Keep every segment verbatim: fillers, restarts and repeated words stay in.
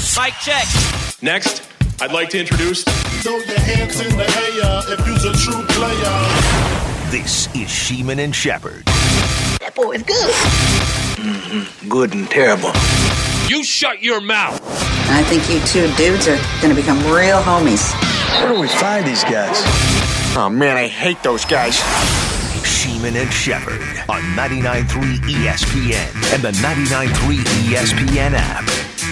Sports. Mic check. Next, I'd like to introduce... Throw your hands in the air if you's a true player. This is Sheeman and Shepherd. That boy is good. Mm-hmm. Good and terrible. You shut your mouth. I think you two dudes are going to become real homies. Where do we find these guys? Oh, man, I hate those guys. Sheeman and Shepherd on ninety-nine point three E S P N and the ninety-nine point three E S P N app.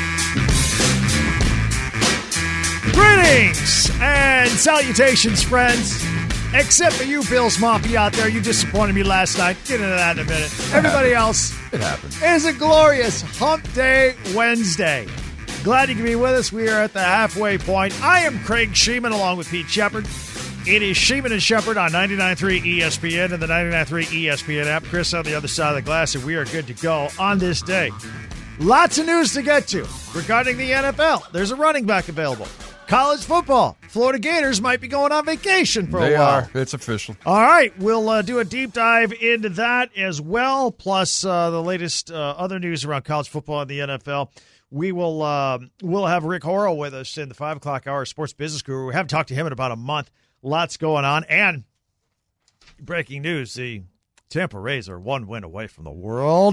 Greetings and salutations, friends. Except for you, Bills Mafia out there. You disappointed me last night. Get into that in a minute. Everybody else, it happens. It is a glorious Hump Day Wednesday. Glad you can be with us. We are at the halfway point. I am Craig Sheeman along with Pete Shepard. It is Sheeman and Shepherd on ninety-nine point three E S P N and the ninety-nine point three E S P N app. Chris on the other side of the glass, and we are good to go on this day. Lots of news to get to regarding the N F L. There's a running back available. College football. Florida Gators might be going on vacation for they a while. They are. It's official. All right. We'll uh, do a deep dive into that as well, plus uh, the latest uh, other news around college football and the N F L. We will uh, we'll have Rick Horrow with us in the five o'clock hour, Sports Business Guru. We haven't talked to him in about a month. Lots going on. And breaking news, the Tampa Rays are one win away from the World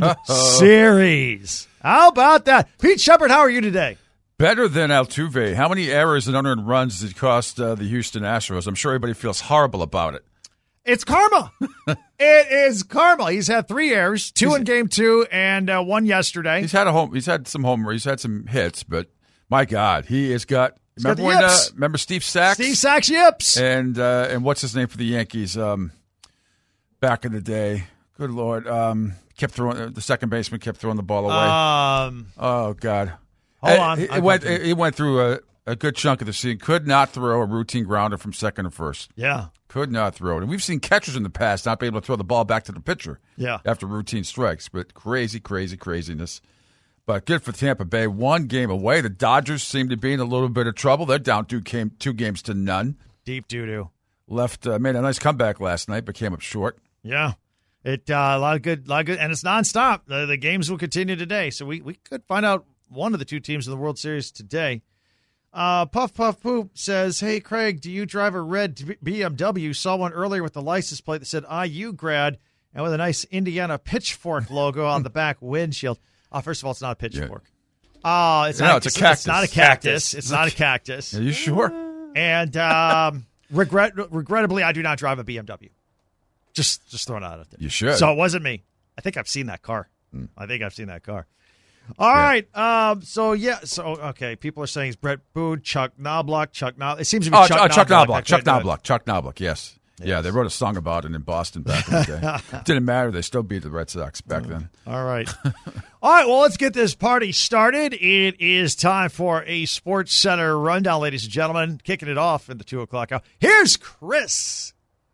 Series. How about that? Pete Shepard, how are you today? Better than Altuve. How many errors and unearned runs did it cost uh, the Houston Astros? I'm sure everybody feels horrible about it. It's karma. It is karma. He's had three errors, two he's, in game two and uh, one yesterday. He's had a home. He's had some home. He's had some hits, but my God, he has got. He's remember got when? Uh, yips. remember Steve Sachs? Steve Sachs yips. And uh, and what's his name for the Yankees? Um, back in the day. Good Lord. Um, kept throwing. The second baseman kept throwing the ball away. Um. Oh God. Hold on. It, it went. It went through a, a good chunk of the season. Could not throw a routine grounder from second to first. Yeah. Could not throw it. And we've seen catchers in the past not be able to throw the ball back to the pitcher. Yeah. After routine strikes, but crazy, crazy, craziness. But good for Tampa Bay. One game away. The Dodgers seem to be in a little bit of trouble. They're down two game, two games to none. Deep doo doo. Left uh, made a nice comeback last night, but came up short. Yeah. It uh, a lot of good, lot of good, and it's nonstop. The, the games will continue today, so we, we could find out one of the two teams in the World Series today. Uh, Puff Puff Poop says, "Hey Craig, do you drive a red B M W? Saw one earlier with the license plate that said I U grad and with a nice Indiana pitchfork logo on the back windshield." Uh, first of all, it's not a pitchfork. Oh, uh, it's no, not. It's a it's, cactus. It's not a cactus. It's not a cactus. Are you sure? And um, regret, regrettably, I do not drive a B M W. Just, just throwing it out there. You should. So it wasn't me. I think I've seen that car. Mm. I think I've seen that car. All yeah. right. Um, so, yeah. So, okay. People are saying it's Brett Boone, Chuck Knobloch, Chuck Knobloch. It seems to be oh, Chuck, uh, Chuck Knobloch. Knobloch. Chuck Knobloch. Chuck Knobloch, yes. yes. Yeah, they wrote a song about it in Boston back in the day. Didn't matter. They still beat the Red Sox back then. All right. All right. Well, let's get this party started. It is time for a Sports Center rundown, ladies and gentlemen. Kicking it off in the two o'clock hour. Here's Chris.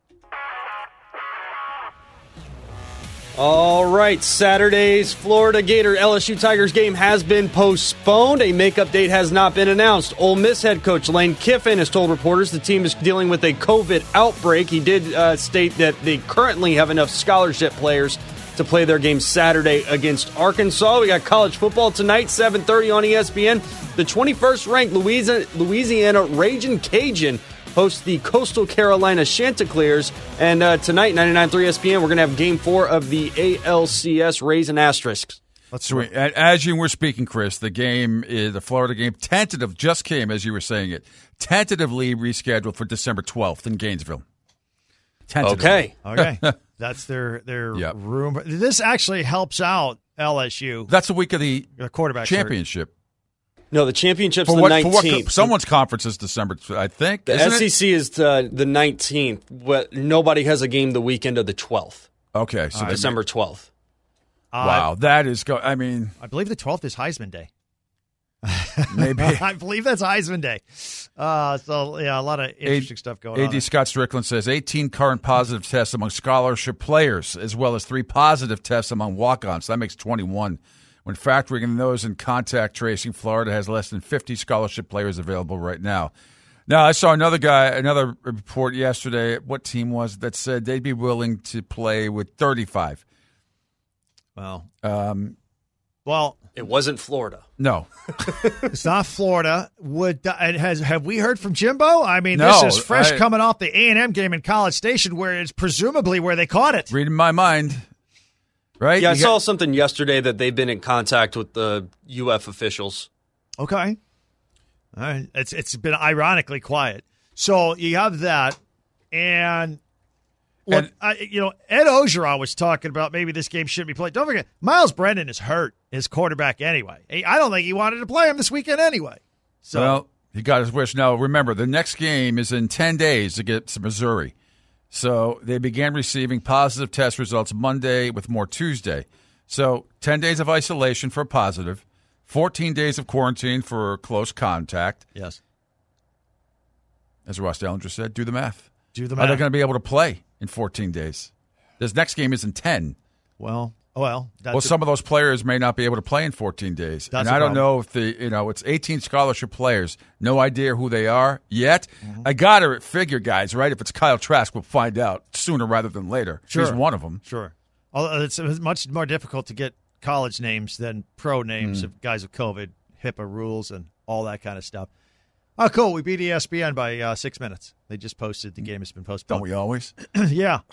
All right, Saturday's Florida Gator L S U Tigers game has been postponed. A makeup date has not been announced. Ole Miss head coach Lane Kiffin has told reporters the team is dealing with a COVID outbreak. He did uh, state that they currently have enough scholarship players to play their game Saturday against Arkansas. We got college football tonight, seven thirty on E S P N. The twenty-first ranked Louisiana, Louisiana Ragin' Cajun hosts the Coastal Carolina Chanticleers. And uh, tonight, ninety-nine point three E S P N, we're going to have game four of the A L C S Rays and Asterisks. Let's see. As you were speaking, Chris, the game, is, the Florida game, tentative, just came as you were saying it, tentatively rescheduled for December twelfth in Gainesville. Tentatively. Okay. Okay. That's their, their yep. room. This actually helps out L S U. That's the week of the, the quarterback championship. Start. No, the championship's for the what, nineteenth. For what, someone's conference is December, I think. The S E C it? is uh, the nineteenth, but nobody has a game the weekend of the twelfth. Okay. So uh, December twelfth. Uh, wow. That is, go- I mean. I believe the twelfth is Heisman Day. Maybe. I believe that's Heisman Day. Uh, so, yeah, a lot of interesting A- stuff going A D on. A D Scott Strickland says eighteen current positive tests among scholarship players, as well as three positive tests among walk-ons. That makes twenty-one. When factoring in those in contact tracing, Florida has less than fifty scholarship players available right now. Now, I saw another guy, another report yesterday. What team was it that said they'd be willing to play with thirty-five? Well, um, well, It wasn't Florida. No. It's not Florida. Would and has have we heard from Jimbo? I mean, No, this is fresh I- coming off the A and M game in College Station, where it's presumably where they caught it. Reading my mind. Right? Yeah, I You saw got- something yesterday that they've been in contact with the U F officials. Okay. All right. It's it's been ironically quiet. So you have that, and look, And- I, you know, Ed Ogeron was talking about maybe this game shouldn't be played. Don't forget, Miles Brennan is hurt, his quarterback anyway. He- I don't think he wanted to play him this weekend anyway. So Well, he got his wish. Now, remember, the next game is in ten days against Missouri. So they began receiving positive test results Monday with more Tuesday. So ten days of isolation for a positive, fourteen days of quarantine for close contact. yes, As Ross Dellinger said, do the math. do the Are they math. going to be able to play in fourteen days? This next game is in ten. Well, well, that's Well, a- some of those players may not be able to play in fourteen days. That's and a I don't problem. know if the, you know, it's eighteen scholarship players. No idea who they are yet. Mm-hmm. I got to figure, guys, right? If it's Kyle Trask, we'll find out sooner rather than later. Sure. He's one of them. Sure. Although it's it's much more difficult to get college names than pro names Mm. of guys with COVID, HIPAA rules, and all that kind of stuff. Oh, cool. We beat E S P N by uh, six minutes. They just posted the game has been postponed. Don't we always? Yeah.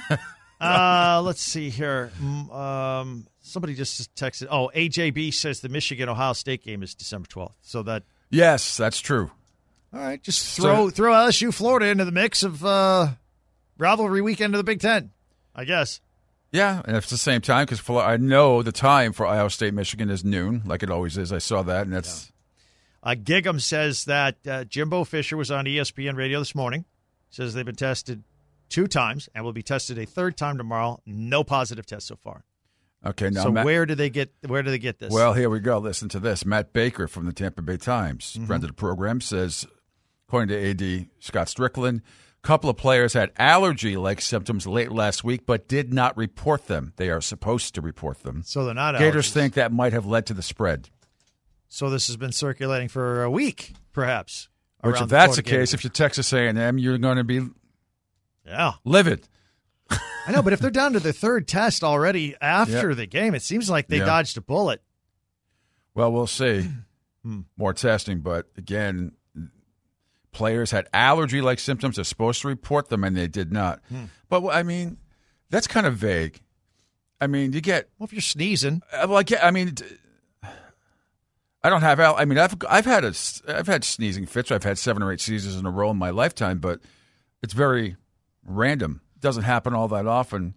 uh, let's see here. Mm, Um, somebody just texted. Oh, A J B says the Michigan-Ohio State game is December twelfth. So that, Yes, that's true. all right, just throw throw L S U Florida into the mix of uh, rivalry weekend of the Big Ten, I guess. Yeah, and it's the same time because I know the time for Iowa State, Michigan is noon, like it always is. I saw that, and that's Uh, Gig'em says that uh, Jimbo Fisher was on E S P N radio this morning. Says they've been tested two times and will be tested a third time tomorrow. No positive tests so far. okay. Now, so Matt, where do they get where do they get this? well, here we go. Listen to this. Matt Baker from the Tampa Bay Times, Mm-hmm. friend of the program, says, according to A D Scott Strickland, a couple of players had allergy-like symptoms late last week, but did not report them. They are supposed to report them. so they're not Gators allergies. think that might have led to the spread. So this has been circulating for a week, perhaps. Which, around if that's the Florida case, Gators. if you're Texas A and M, you're going to be yeah, livid. I know. But if they're down to the third test already after Yep. the game, it seems like they Yeah. dodged a bullet. Well, we'll see. Hmm. More testing, but again, players had allergy-like symptoms. They're supposed to report them, and they did not. Hmm. But I mean, that's kind of vague. I mean, you get Well, if you're sneezing, uh, well, I get. I mean, d- I don't have. al- I mean, I've I've had a s- I've had sneezing fits. I've had seven or eight seasons in a row in my lifetime, but it's very random. It doesn't happen all that often.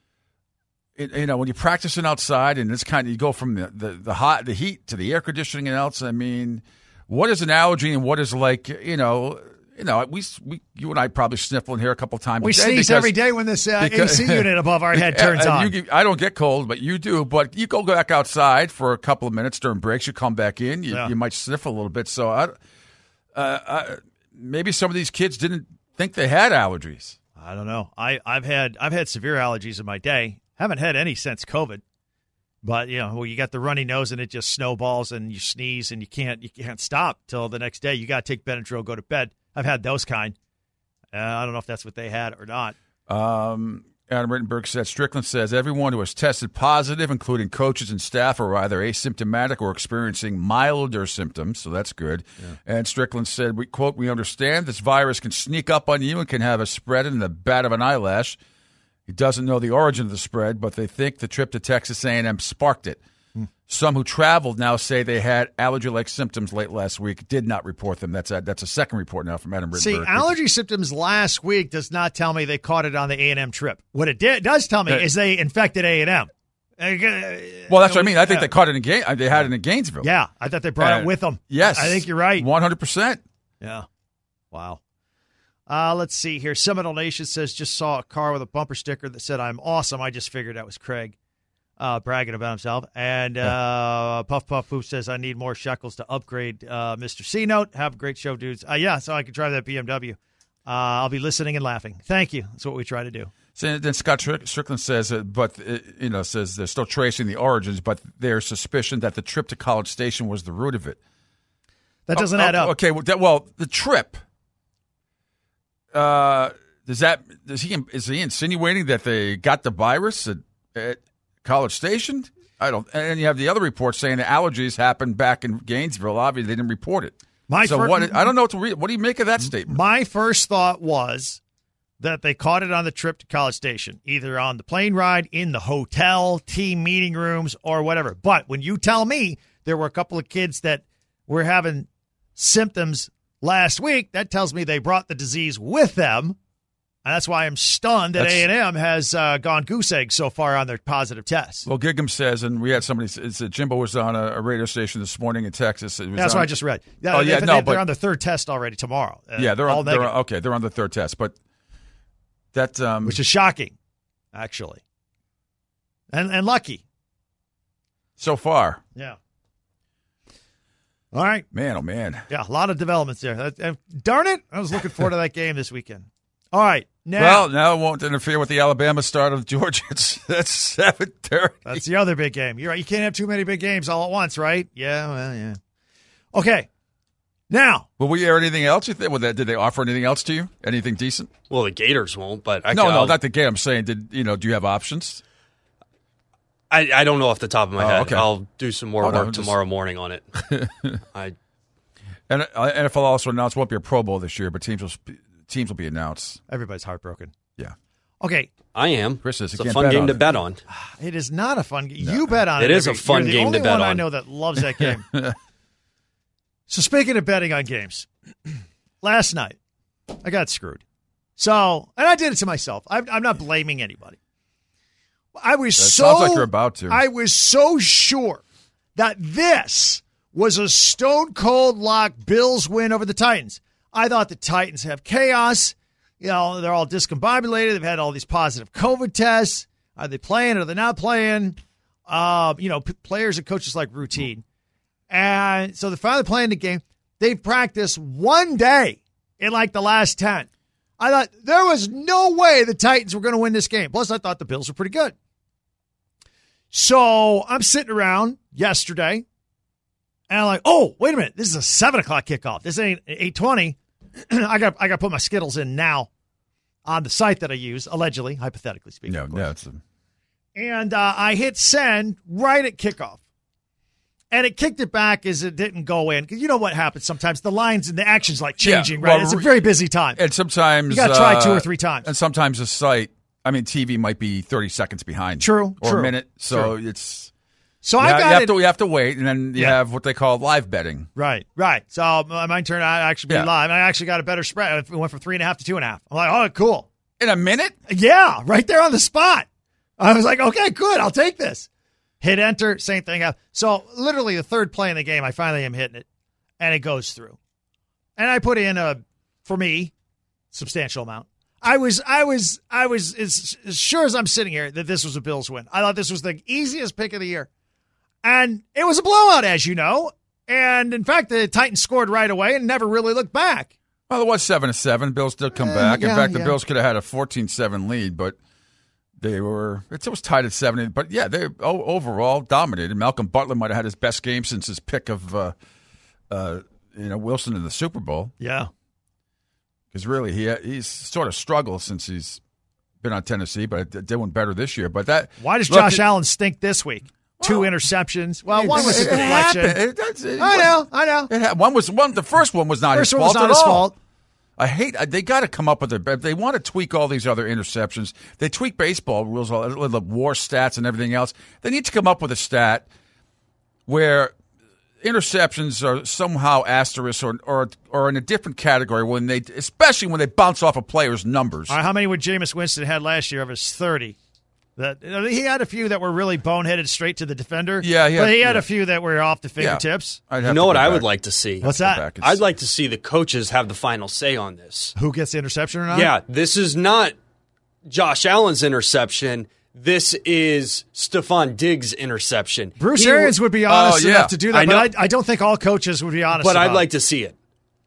It, you know, when you're practicing outside and it's kind of you go from the, the, the hot the heat to the air conditioning and else. I mean, what is an allergy and what is like you know you know we we you and I probably sniffle in here a couple times. we a day sneeze because- every day when this uh, because- A C unit above our head turns and on. you get- I don't get cold, but you do. But you go back outside for a couple of minutes during breaks. You come back in, you, Yeah. you might sniff a little bit. So I, uh, I, maybe some of these kids didn't think they had allergies. I don't know. I, I've had I've had severe allergies in my day. Haven't had any since COVID. But you know, well, you got the runny nose and it just snowballs and you sneeze and you can't you can't stop till the next day. You got to take Benadryl, go to bed. I've had those kind. Uh, I don't know if that's what they had or not. Um, Adam Rittenberg said, Strickland says everyone who has tested positive, including coaches and staff, are either asymptomatic or experiencing milder symptoms, so that's good. Yeah. And Strickland said, we quote, we understand this virus can sneak up on you and can have a spread in the bat of an eyelash. He doesn't know the origin of the spread, but they think the trip to Texas A and M sparked it. Hmm. Some who traveled now say they had allergy-like symptoms late last week, did not report them. That's a, that's a second report now from Adam Rittenberg. See, allergy symptoms last week does not tell me they caught it on the A and M trip. What it did, does tell me Uh, is they infected A and M. Well, that's what I mean. I think they caught it in Gain- They had it in Gainesville. Yeah, I thought they brought And- it with them. Yes. I think you're right. one hundred percent. Yeah. Wow. Uh, let's see here. Seminole Nation says, just saw a car with a bumper sticker that said, I'm awesome. I just figured that was Craig uh, bragging about himself. And uh, Puff Puff Poof says, I need more shekels to upgrade uh, Mister C-Note. Have a great show, dudes. Uh, yeah, so I can drive that B M W. Uh, I'll be listening and laughing. Thank you. That's what we try to do. So then Scott Strick- Strickland says, uh, but uh, you know, says they're still tracing the origins, but there's suspicion that the trip to College Station was the root of it. That doesn't Oh, add oh, up. Okay, well, that, well, the trip. Uh, does that does he is he insinuating that they got the virus at, at College Station? I don't. And you have the other reports saying the allergies happened back in Gainesville. Obviously, they didn't report it. My so fir- what? I don't know what to read. What do you make of that statement? My first thought was that they caught it on the trip to College Station, either on the plane ride, in the hotel, team meeting rooms, or whatever. But when you tell me there were a couple of kids that were having symptoms last week, that tells me they brought the disease with them. And that's why I'm stunned that That's, A and M has uh, gone goose egg so far on their positive tests. Well, Gig'em says, and we had somebody, it's, uh, Jimbo was on a, a radio station this morning in Texas. It was That's on, what I just read. Yeah, oh, they, yeah, they, no, they're but, on their third test already tomorrow. Uh, yeah, they're all on, they're negative, on, okay, they're on the third test. But that, um, which is shocking, actually, and and lucky so far. Yeah. All right, man. Oh man. Yeah, a lot of developments there. Uh, uh, darn it, I was looking forward to that game this weekend. All right, now. Well, now it won't interfere with the Alabama start of Georgia. It's, that's seven thirty. That's the other big game. You're right. You can't have too many big games all at once, right? Yeah, well, yeah. Okay. Now. Will we air anything else? You think? Well, did they offer anything else to you? Anything decent? Well, the Gators won't, but I no, can, no, I'll, not the game. I'm saying, did you know? Do you have options? I, I don't know off the top of my oh, head. Okay. I'll do some more oh, work no, just... tomorrow morning on it. I. And uh, N F L also announced won't be a Pro Bowl this year, but teams will teams will be announced. Everybody's heartbroken. Yeah. Okay. I am. Chris is, it's a fun game to bet on. It is not a fun game. No. You bet on it. It is every, a fun you're game the to bet only one on. I know that loves that game. So speaking of betting on games, last night I got screwed. So, and I did it to myself. I'm, I'm not blaming anybody. I was that so sounds like you're about to. I was so sure that this was a stone cold lock Bills win over the Titans. I thought the Titans have chaos. You know, they're all discombobulated. They've had all these positive COVID tests. Are they playing or are they not playing? Uh, you know, p- players and coaches like routine. And so they're finally playing the game. They've practiced one day in like the last ten. I thought there was no way the Titans were going to win this game. Plus, I thought the Bills were pretty good. So I'm sitting around yesterday, and I'm like, oh, wait a minute. This is a seven o'clock kickoff. This ain't eight twenty. I got I got to put my Skittles in now on the site that I use, allegedly, hypothetically speaking. No, no, it's a... And uh, I hit send right at kickoff. And it kicked it back as it didn't go in. Because you know what happens sometimes. The lines and the action's like changing, yeah, well, right? It's a very busy time. And sometimes... You got to try uh, two or three times. And sometimes the site, I mean, T V might be thirty seconds behind. True, Or true, a minute. So true. it's... So you I have, got you have it. To, you have to wait, and then you Yeah. have what they call live betting. Right, right. So uh, mine turned out to actually be Yeah. live. And I actually got a better spread. It went from three and a half to two and a half. I'm like, oh, cool. In a minute? Yeah, right there on the spot. I was like, okay, good. I'll take this. Hit enter, same thing. So literally the third play in the game, I finally am hitting it, and it goes through. And I put in a, for me, substantial amount. I was, I was, I was as, as sure as I'm sitting here that this was a Bills win. I thought this was the easiest pick of the year. And it was a blowout, as you know. And in fact, the Titans scored right away and never really looked back. Well, it was seven to seven. Bills did come Uh, back. In yeah, fact, the yeah. Bills could have had a fourteen seven lead, but they were it was tied at seven. But yeah, they oh, overall dominated. Malcolm Butler might have had his best game since his pick of uh, uh, you know Wilson in the Super Bowl. Yeah, because really he he's sort of struggled since he's been on Tennessee, but doing better this year. But that why does look, Josh it, Allen stink this week? Two well, interceptions. Well, it, one was a it, deflection. It happened. It, it, I know, I know. It ha- one was one. The first one was not First his one was fault not at his all. fault. I hate. They got to come up with it. If they want to tweak all these other interceptions, they tweak baseball rules, all the war stats and everything else. They need to come up with a stat where interceptions are somehow asterisk or or or in a different category when they, especially when they bounce off a player's numbers. All right, how many would Jameis Winston had last year of his thirty? That he had a few that were really boneheaded straight to the defender. Yeah, he had, but he had yeah. a few that were off the fingertips. Yeah. You know what I would like to see? What's that? I'd like to see the coaches have the final say on this. Who gets the interception or not? Yeah, this is not Josh Allen's interception. This is Stephon Diggs' interception. Bruce He Arians w- would be honest Oh, yeah. enough to do that, I know. but I, I don't think all coaches would be honest But about I'd like it. to see it.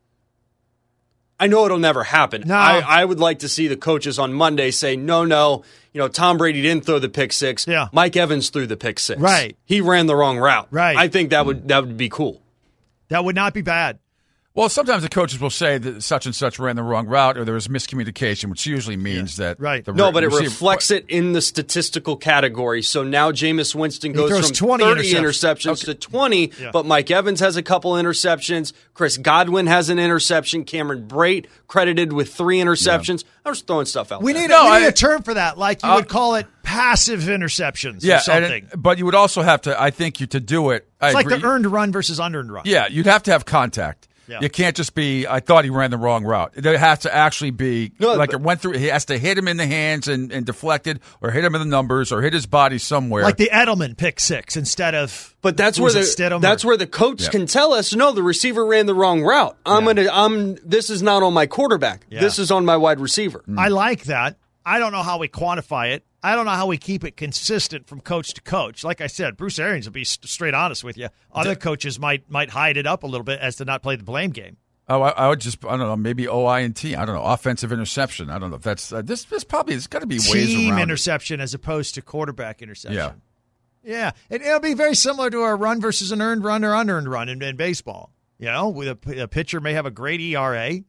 I know it'll never happen. No. I, I would like to see the coaches on Monday say, no, no, you know, Tom Brady didn't throw the pick six. Yeah. Mike Evans threw the pick six. Right. He ran the wrong route. Right. I think that would that would be cool. That would not be bad. Well, sometimes the coaches will say that such and such ran the wrong route or there was miscommunication, which usually means yeah. that right. the no, but it receiver, reflects it in the statistical category. So now Jameis Winston goes from twenty thirty interceptions, interceptions okay. to twenty, yeah. but Mike Evans has a couple interceptions. Chris Godwin has an interception. Cameron Brate credited with three interceptions. Yeah. I'm just throwing stuff out we there. Need, no, a, we need I, a term for that, like you uh, would call it passive interceptions yeah, or something. And, but you would also have to, I think, you to do it. It's I like agree. the earned run versus unearned run. Yeah, you'd have to have contact. Yeah. You can't just be, I thought he ran the wrong route. There has to actually be, no, like but, it went through, he has to hit him in the hands and, and deflected, or hit him in the numbers, or hit his body somewhere. Like the Edelman pick six instead of. But that's where the Stidham that's or, where the coach yeah. can tell us, no, the receiver ran the wrong route. I'm yeah. gonna I'm this is not on my quarterback. Yeah. This is on my wide receiver. Mm. I like that. I don't know how we quantify it. I don't know how we keep it consistent from coach to coach. Like I said, Bruce Arians will be straight honest with you. Other coaches might might hide it up a little bit as to not play the blame game. Oh, I, I would just, I don't know, maybe O I and T. I don't know, offensive interception. I don't know if that's, uh, this This probably, there's got to be ways around Team it. interception as opposed to quarterback interception. Yeah. Yeah. It, it'll be very similar to a run versus an earned run or unearned run in, in baseball. You know, with a, a pitcher may have a great E R A,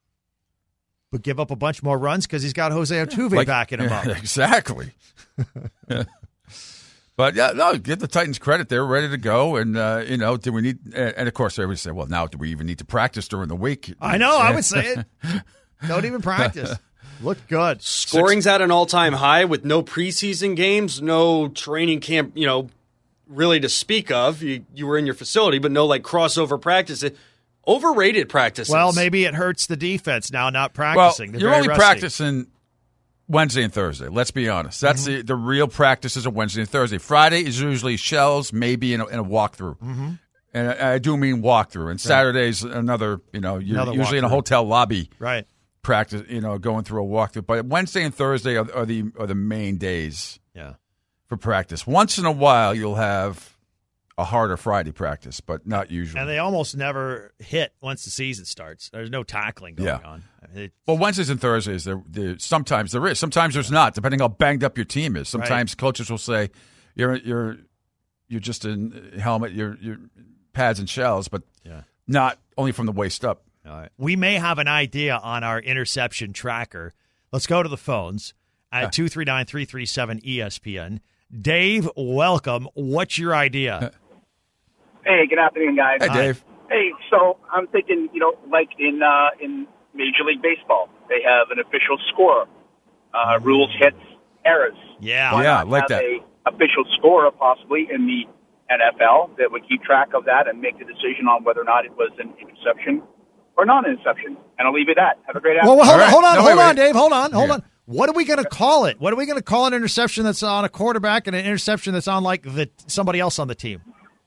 but give up a bunch more runs because he's got Jose Altuve like, backing him up. Exactly. yeah. But, yeah, no, give the Titans credit. They're ready to go. And, uh, you know, do we need – and, of course, everybody say, well, now do we even need to practice during the week? I know. I would say it. Don't even practice. Look good. Scoring's at an all-time high with no preseason games, no training camp, you know, really to speak of. You, you were in your facility, but no, like, crossover practice. Overrated practices. Well, maybe it hurts the defense now not practicing. Well, They're you're only rusty. practicing – Wednesday and Thursday. Let's be honest. That's mm-hmm. the, the real practices of Wednesday and Thursday. Friday is usually shells, maybe in a, in a walkthrough. Mm-hmm. And I, I do mean walkthrough. And right. Saturday's another, you know, you're another usually in a hotel lobby. Right. Practice, you know, going through a walkthrough. But Wednesday and Thursday are, are the are the main days yeah. for practice. Once in a while, you'll have a harder Friday practice, but not usually. And they almost never hit once the season starts. There's no tackling going yeah. on. It's, well, Wednesdays and Thursdays, there, there, sometimes there is. Sometimes there's not, depending how banged up your team is. Sometimes right. coaches will say, you're you're you're just in helmet, you're, you're pads and shells, but yeah. not only from the waist up. All right. We may have an idea on our interception tracker. Let's go to the phones at two three nine, three three seven, E S P N. Dave, welcome. What's your idea? Hey, good afternoon, guys. Hey, Dave. Hey, so I'm thinking, you know, like in uh, in Major League Baseball, they have an official scorer. Uh, rules, hits, errors. Yeah, Why yeah, not like have that. A official scorer, possibly in the N F L, that would keep track of that and make the decision on whether or not it was an interception or non-interception. And I'll leave it at that. Have a great afternoon. Well, well hold, right. on, hold on, no, hold wait, on, wait. Dave. Hold on, hold yeah. on. What are we going to call it? What are we going to call an interception that's on a quarterback and an interception that's on like the somebody else on the team?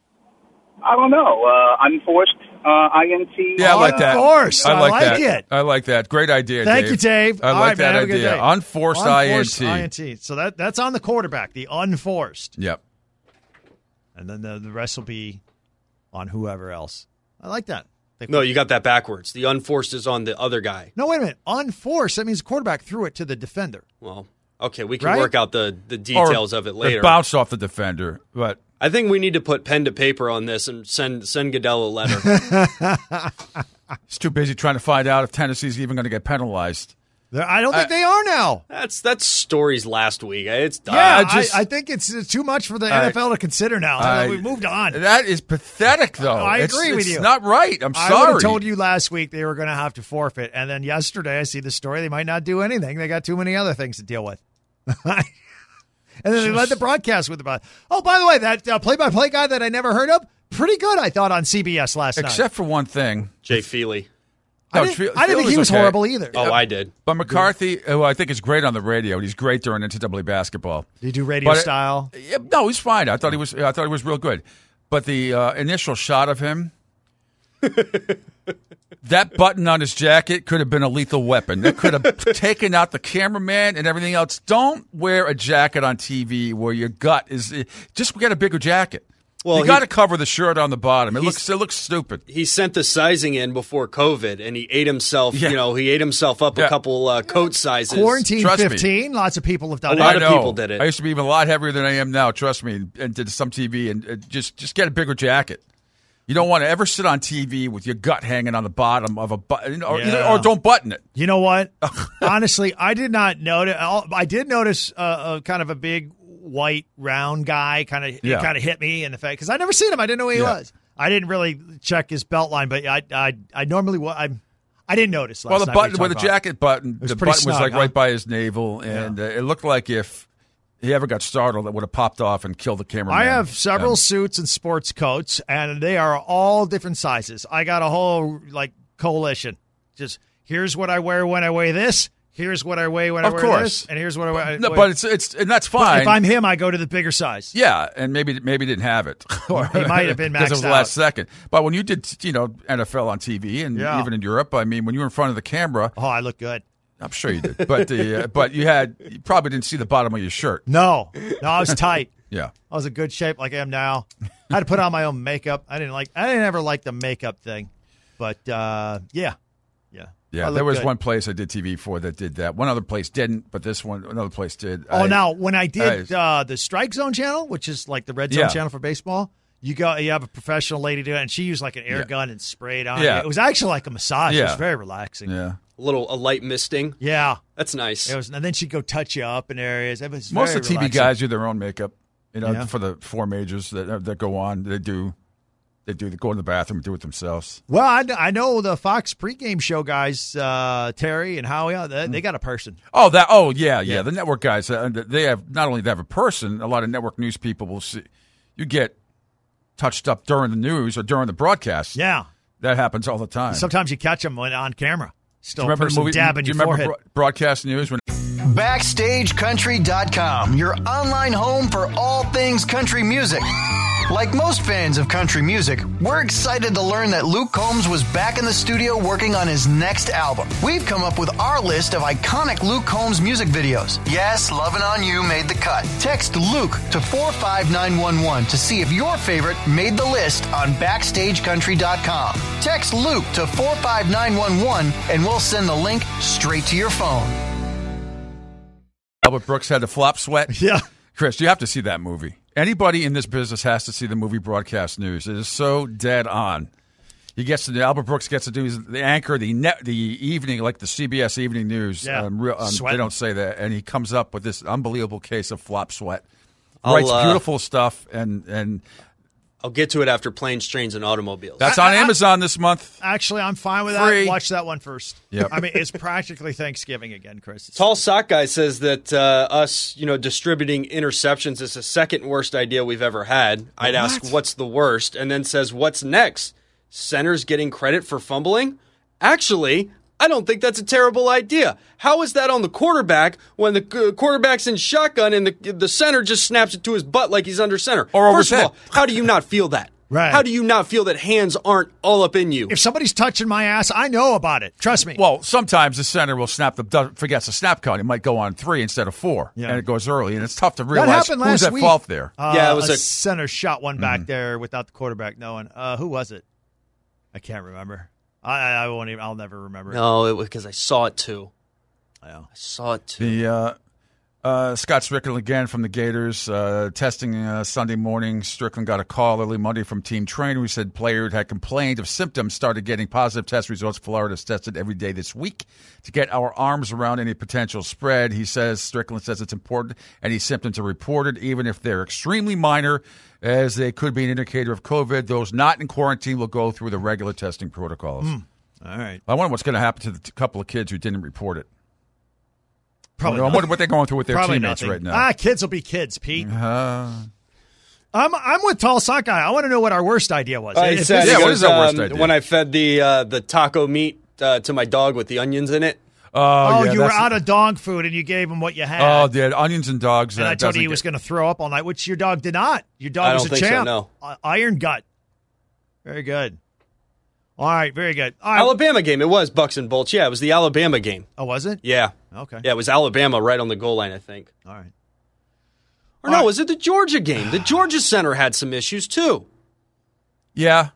I don't know. Uh, unforced uh, I N T. Yeah, I like that. Of course. I like, I like that. it. I like that. Great idea, Thank Dave. you, Dave. I All like right, that man, have a good idea. day. Unforced, Unforced I I N N T. T. So that, that's on the quarterback, the unforced. Yep. And then the, the rest will be on whoever else. I like that. They No, you got that backwards. The unforced is on the other guy. No, wait a minute. Unforced, that means the quarterback threw it to the defender. Well, okay, we can Right? work out the, the details Or of it later. It bounced off the defender, but I think we need to put pen to paper on this and send send Goodell a letter. he's too busy trying to find out if Tennessee's even going to get penalized. There- I don't think I- they are now. That's that's stories last week. It's done. Yeah, I I, just- I think it's uh, too much for the I- N F L to consider now. I- We've moved on. That is pathetic, though. I It's- agree with it's you. not right. I'm I sorry. would have told you last week they were going to have to forfeit, and then yesterday I see the story. They might not do anything. They got too many other things to deal with. And then they led the broadcast with about, oh, by the way, that uh, play-by-play guy that I never heard of, pretty good, I thought, on C B S last night. Except for one thing. Jay Feely. I No, didn't, Fe- I didn't think Feely he was okay. horrible either. Oh, I did. But McCarthy, who I think is great on the radio, and he's great during N C double A basketball. Did you do radio But it- style? Yeah, no, he's fine. I thought he was. I thought he was real good. But the uh, initial shot of him, that button on his jacket could have been a lethal weapon. It could have taken out the cameraman and everything else. Don't wear a jacket on T V where your gut is. Just get a bigger jacket. Well, you he- got to cover the shirt on the bottom. It He's- looks. It looks stupid. He sent the sizing in before COVID, and he ate himself. Yeah. You know, he ate himself up Yeah. a couple uh, coat sizes. Quarantine Trust me. fifteen, lots of people have done A lot it. of I know. people did it. I used to be even a lot heavier than I am now. Trust me, and, and did some T V and uh, just just get a bigger jacket. You don't want to ever sit on T V with your gut hanging on the bottom of a button, or, Yeah. either, or don't button it. You know what? Honestly, I did not notice. I did notice uh, a kind of a big white round guy kind of Yeah. kind of hit me in the face because I never seen him. I didn't know who he Yeah. was. I didn't really check his belt line, but I I, I normally wa- I I didn't notice. Last Well, the night button, we where the talked about. jacket button, was the pretty button was snug, like huh? right by his navel, and uh, it looked like if he ever got startled, it would have popped off and killed the cameraman. I have several Um, suits and sports coats, and they are all different sizes. I got a whole like coalition. Just here's what I wear when I wear this. Here's what I wear when Of I wear course. this, and here's what I wear. no, but it's it's and that's But fine. if I'm him, I go to the bigger size. Yeah, and maybe maybe didn't have it. He might have been because it was maxed the last out. second. But when you did, you know, N F L on T V and Yeah. even in Europe, I mean, when you were in front of the camera, Oh, I look good. I'm sure you did. But the uh, but you had you probably didn't see the bottom of your shirt. No, no, I was tight. Yeah. I was in good shape like I am now. I had to put on my own makeup. I didn't like. I didn't ever like the makeup thing, but uh, yeah, yeah, I Yeah, look there was good. one place I did T V for that did that. One other place didn't, but this one, another place did. Oh, I- now when I did I- uh, the Strike Zone channel, which is like the Red Zone Yeah. channel for baseball, you go, you have a professional lady do it, and she used like an air Yeah. gun and sprayed on. Yeah. It was actually like a massage. It was Yeah. very relaxing. Yeah. A little a light misting. Yeah, That's nice. it was, and then she'd go touch you up in areas. It was Most very of the T V relaxing. guys do their own makeup. You know, Yeah. for the four majors that that go on, they do, they do, they go in the bathroom and do it themselves. Well, I, kn- I know the Fox pregame show guys, uh, Terry and Howie, uh, they, they got a person. Oh, that. Oh, yeah, yeah. Yeah. The network guys, uh, they have not only they have a person. A lot of network news people will see. You get touched up during the news or during the broadcast. Yeah, That happens all the time. sometimes you catch them when on camera. Still, do you a remember person the movie? dabbing do you your remember forehead. bro- broadcast news when? Backstage Country dot com, your online home for all things country music. Like most fans of country music, we're excited to learn that Luke Combs was back in the studio working on his next album. We've come up with our list of iconic Luke Combs music videos. Yes, Lovin' On You made the cut. Text Luke to four five nine one one to see if your favorite made the list on Backstage Country dot com. Text Luke to four five nine one one and we'll send the link straight to your phone. Albert Brooks had the flop sweat. Yeah. Chris, you have to see that movie. Anybody in this business has to see the movie Broadcast News. It is so dead on. He gets to Albert Brooks gets to do the anchor the net the evening like the C B S Evening News. Yeah. Um, real, um, they Sweating. don't say that, and he comes up with this unbelievable case of flop sweat. I'll, Writes uh, beautiful stuff, and and I'll get to it after Planes, Trains, and Automobiles. that's I- on I- Amazon this month. Actually, I'm fine with Free. that. Watch that one first. Yep. I mean, it's practically Thanksgiving again, Chris. It's- Tall Sock Guy says that uh, us, you know, distributing interceptions is the second worst idea we've ever had. I'd ask, what's the worst? And then says, what's next? Centers getting credit for fumbling? Actually, I don't think that's a terrible idea. How is that on the quarterback when the uh, quarterback's in shotgun and the the center just snaps it to his butt like he's under center? Or over First his of head. all, how do you not feel that? Right. How do you not feel that hands aren't all up in you? If somebody's touching my ass, I know about it. Trust me. Well, sometimes the center will snap the does- forgets the snap count. It might go on three instead of four, Yeah. and it goes early, and it's tough to that realize happened last who's at week. fault there. Uh, Yeah, it was a, a- center shot one back Mm-hmm. there without the quarterback knowing. Uh, who was it? I can't remember. I, I I won't even. I'll never remember. No, it was because I saw it too. I know. I saw it too. The uh, uh, Scott Strickland again from the Gators uh, testing uh, Sunday morning. Strickland got a call early Monday from team trainer who said player had complained of symptoms, started getting positive test results. Florida's tested every day this week to get our arms around any potential spread. He says Strickland says it's important any symptoms are reported, even if they're extremely minor, as they could be an indicator of COVID. Those not in quarantine will go through the regular testing protocols. All right. I wonder what's going to happen to the t- couple of kids who didn't report it. Probably. I wonder nothing. what they're going through with their Probably teammates nothing. right now. Ah, kids will be kids, Pete. Uh, I'm I'm with Tall Sock Guy. I want to know what our worst idea was. I If said, this- Yeah, it what was, is our worst um, idea? when I fed the uh, the taco meat uh, to my dog with the onions in it. oh, oh, yeah, you were that's- out of dog food and you gave him what you had. Oh, dude, onions and dogs. and uh, I told you doesn't he was get- going to throw up all night, which your dog did not. Your dog I was don't a think so, champ. no. Uh, iron gut. Very good. All right, very good. All right. Alabama game. It was Bucks and Bolts. Yeah, it was the Alabama game. Oh, was it? Yeah. Okay. Yeah, it was Alabama right on the goal line, I think. All right. Or All no, right. was it the Georgia game? The Georgia center had some issues too. Yeah.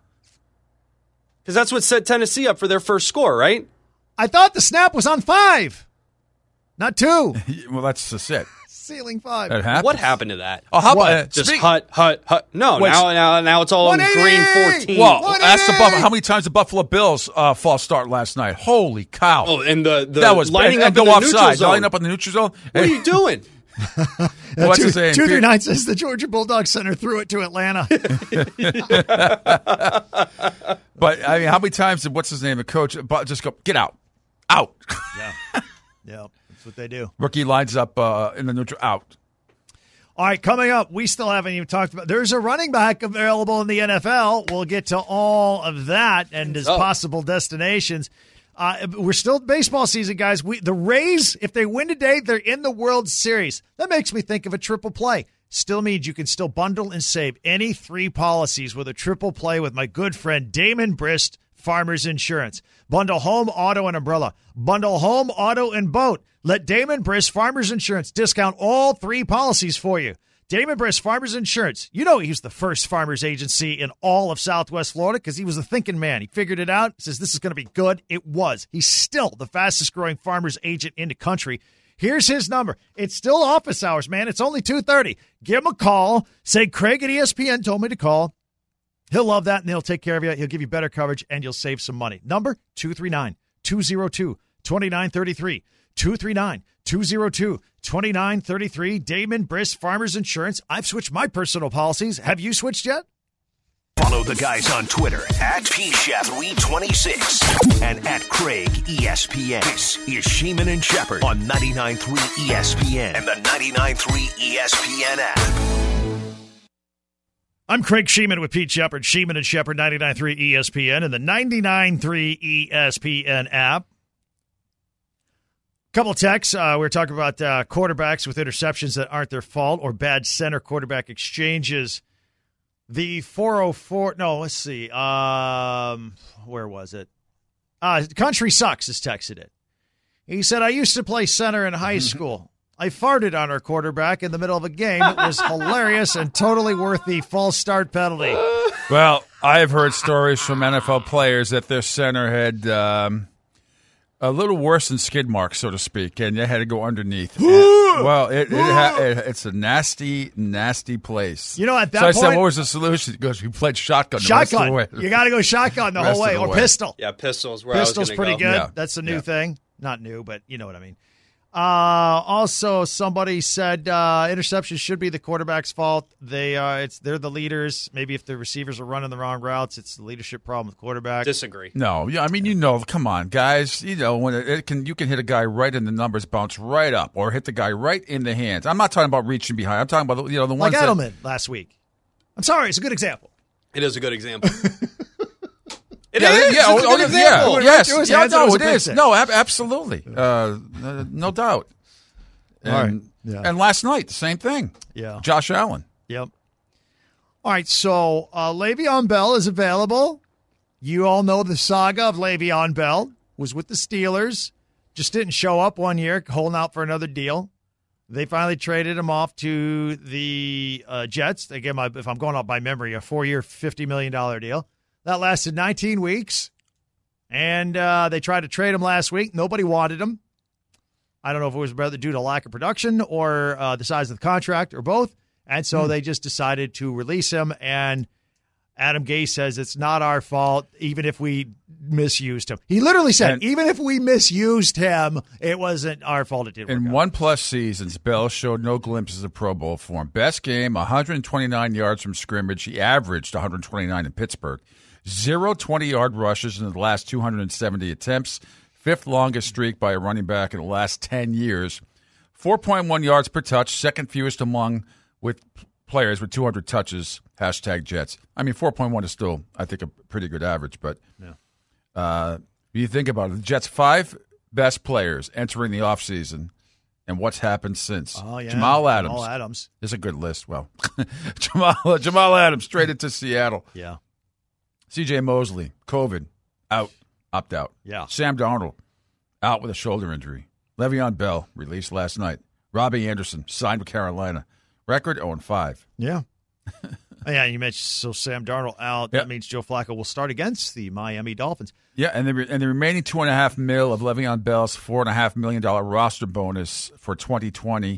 Because that's what set Tennessee up for their first score, right? I thought the snap was on five, not two. Well, that's just it. Ceiling five. That happens. What happened to that? Oh, how What? about uh, Just speak- hut, hut, hut. No, Wait, now, now, now it's all in one eighty! green fourteen. Well, one ask the eighty! Buffalo. How many times the Buffalo Bills uh, false start last night? Holy cow! Oh, and the, the that was lining and, up and in go the neutral offside. zone. Lining up on the neutral zone. What are you doing? What's two, his name? two Peter- through nine says the Georgia Bulldog Center threw it to Atlanta. But I mean, how many times did what's his name? The coach but just go get out, out. yeah, yeah, that's what they do. Rookie lines up uh, in the neutral out. All right, coming up, we still haven't even talked about. There's a running back available in the N F L. We'll get to all of that and his Oh. possible destinations. Uh, we're still baseball season, guys. We the Rays, if they win today, they're in the World Series. That makes me think of a triple play. Still means you can still bundle and save any three policies with a triple play with my good friend Damon Brist, Farmers Insurance. Bundle home, auto, and umbrella. Bundle home, auto, and boat. Let Damon Brist, Farmers Insurance, discount all three policies for you. Damon Brist, Farmers Insurance. You know he was the first farmers agency in all of Southwest Florida because he was a thinking man. He figured it out. He says, this is going to be good. It was. He's still the fastest growing farmers agent in the country. Here's his number. It's still office hours, man. It's only two thirty. Give him a call. Say Craig at E S P N told me to call. He'll love that, and he'll take care of you. He'll give you better coverage, and you'll save some money. Number two three nine, two oh two, two nine three three. two three nine, two oh two, two nine three three. Damon Brist, Farmers Insurance. I've switched my personal policies. Have you switched yet? Follow the guys on Twitter at P Shep three twenty-six and at Craig E S P N. This is Sheeman and Shepherd on ninety-nine point three E S P N and the ninety-nine point three E S P N app. I'm Craig Sheeman with Pete Shepard. Sheeman and Shepherd, ninety-nine point three E S P N and the ninety-nine point three E S P N app. Couple texts. Uh, we were talking about uh, quarterbacks with interceptions that aren't their fault or bad center quarterback exchanges. The four oh four, no, let's see. Um, where was it? Uh, Country Sucks has texted it. He said, I used to play center in high school. I farted on our quarterback in the middle of a game. It was hilarious and totally worth the false start penalty. Well, I have heard stories from N F L players that their center had um, a little worse than skid marks, so to speak, and they had to go underneath. And, well, it, it, ha- it it's a nasty, nasty place. You know, at that so I point, said, what was the solution? He goes, we played shotgun. The rest of the shotgun. way. You got to go shotgun the Rest whole way, of the or way. pistol. Yeah, pistols. Where Pistol's I was pretty gonna good. go. Yeah. That's a new Yeah. thing. Not new, but you know what I mean. Uh, also, somebody said uh, interceptions should be the quarterback's fault. They uh, it's they're the leaders. Maybe if the receivers are running the wrong routes, it's the leadership problem with quarterback. Disagree. No, yeah, I mean, you know, come on, guys. You know, when it, it can, you can hit a guy right in the numbers, bounce right up, or hit the guy right in the hands. I'm not talking about reaching behind. I'm talking about you know the like ones that, Edelman last week. I'm sorry, it's a good example. It is a good example. It yeah, is. yeah, It's a oh, good oh, example. yeah, It yes, was yeah, hands and it no, was it a is. pick No, ab- absolutely, uh, uh, no doubt. And, All right. Yeah. and last night, the same thing. Yeah. Josh Allen. Yep. All right, so uh, Le'Veon Bell is available. You all know the saga of Le'Veon Bell. Was with the Steelers. Just didn't show up one year, holding out for another deal. They finally traded him off to the uh, Jets. They gave him, a, if I'm going up by memory, a four-year, fifty million dollars deal. That lasted nineteen weeks. And uh, they tried to trade him last week. Nobody wanted him. I don't know if it was rather due to lack of production or uh, the size of the contract or both. And so they just decided to release him. And Adam Gase says it's not our fault, even if we misused him. He literally said, And- even if we misused him, it wasn't our fault. It didn't In work out. one-plus seasons, Bell showed no glimpses of Pro Bowl form. Best game, one hundred twenty-nine yards from scrimmage. He averaged one hundred twenty-nine in Pittsburgh. Zero twenty-yard rushes in the last two hundred seventy attempts. Fifth longest streak by a running back in the last ten years. four point one yards per touch, second fewest among with players with two hundred touches, hashtag Jets. I mean, four point one is still, I think, a pretty good average. But Yeah. uh, you think about it, the Jets' five best players entering the offseason and what's happened since. Oh, yeah. Jamal Adams. Jamal Adams. Is a good list. Well, Jamal, Jamal Adams traded to Seattle. Yeah. C J Mosley, COVID, out, opt out. Yeah. Sam Darnold, out with a shoulder injury. Le'Veon Bell, released last night. Robbie Anderson, signed with Carolina. Record oh and five. Yeah. Yeah, you mentioned so Sam Darnold out. Yep. That means Joe Flacco will start against the Miami Dolphins. Yeah, and the, and the remaining two and a half mil of Le'Veon Bell's four and a half million dollar roster bonus for twenty twenty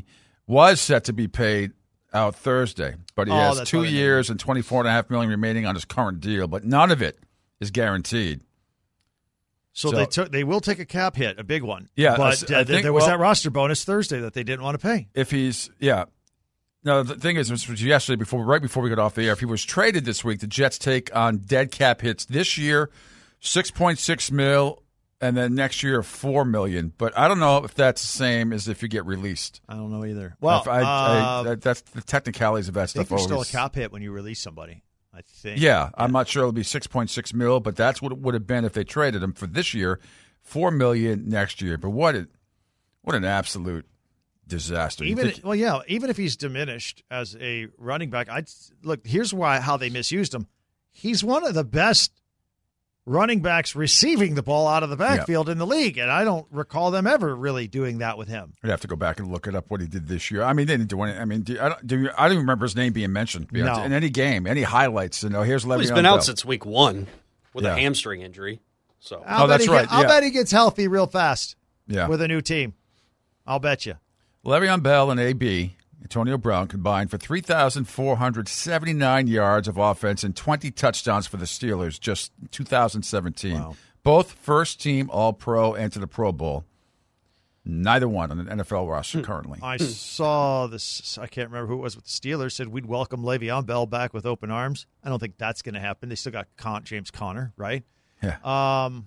was set to be paid out Thursday, but he Oh, has that's two what I mean. years and twenty-four and a half million remaining on his current deal, but none of it is guaranteed. So, So- they took they will take a cap hit, a big one. Yeah, but I- I uh, think- there was well- that roster bonus Thursday that they didn't want to pay. If he's, yeah. No, the thing is, this was yesterday, before right before we got off the air, if he was traded this week, the Jets take on dead cap hits this year, six point six mil, and then next year, four million. But I don't know if that's the same as if you get released. I don't know either. Well, If I, I, uh, that, that's the technicalities of that I think stuff. there's still a always- cap hit when you release somebody. I think. Yeah, I'm not sure it'll be six point six mil, but that's what it would have been if they traded him for this year, four million next year. But what a, what an absolute disaster! You Even think- well, yeah. Even if he's diminished as a running back, I look. Here's why how they misused him. He's one of the best running backs receiving the ball out of the backfield in the league, and I don't recall them ever really doing that with him. I'd have to go back and look it up what he did this year. I mean, they didn't do any. I mean, do, I, don't, do you, I don't even remember his name being mentioned to be honest, No. in any game, any highlights. You know, here's Le'Veon Well, he's been Bell. out since week one with Yeah. a hamstring injury. So I'll Oh, bet that's he right, Get, I'll yeah. bet he gets healthy real fast Yeah, with a new team. I'll bet you. Le'Veon Bell and A B Antonio Brown combined for three thousand four hundred seventy-nine yards of offense and twenty touchdowns for the Steelers, just two thousand seventeen. Wow. Both first-team All-Pro and to the Pro Bowl. Neither one on an N F L roster currently. I saw this. I can't remember who it was with the Steelers. Said we'd welcome Le'Veon Bell back with open arms. I don't think that's going to happen. They still got Con- James Conner, right? Yeah. Um,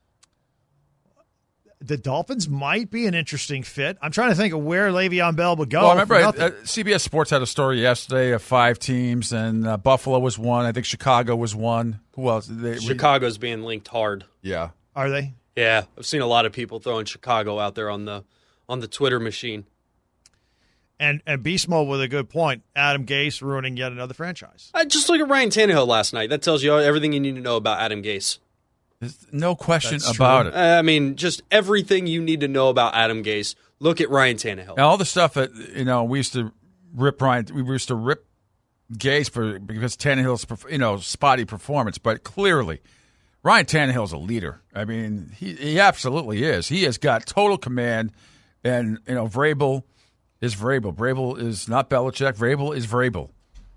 the Dolphins might be an interesting fit. I'm trying to think of where Le'Veon Bell would go. Well, I remember for uh, nothing. uh, C B S Sports had a story yesterday of five teams, and uh, Buffalo was one. I think Chicago was one. Who else? They, Chicago's being linked hard. We, yeah. Are they? Yeah, I've seen a lot of people throwing Chicago out there on the on the Twitter machine. And and Beast Mode with a good point. Adam Gase ruining yet another franchise. I just look at Ryan Tannehill last night. That tells you everything you need to know about Adam Gase. There's no question That's about true. it. I mean, just everything you need to know about Adam Gase. Look at Ryan Tannehill. And all the stuff that you know, we used to rip Ryan. We used to rip Gase for because Tannehill's you know spotty performance, but clearly Ryan Tannehill's a leader. I mean, he he absolutely is. He has got total command, and you know, Vrabel is Vrabel. Vrabel is not Belichick. Vrabel is Vrabel.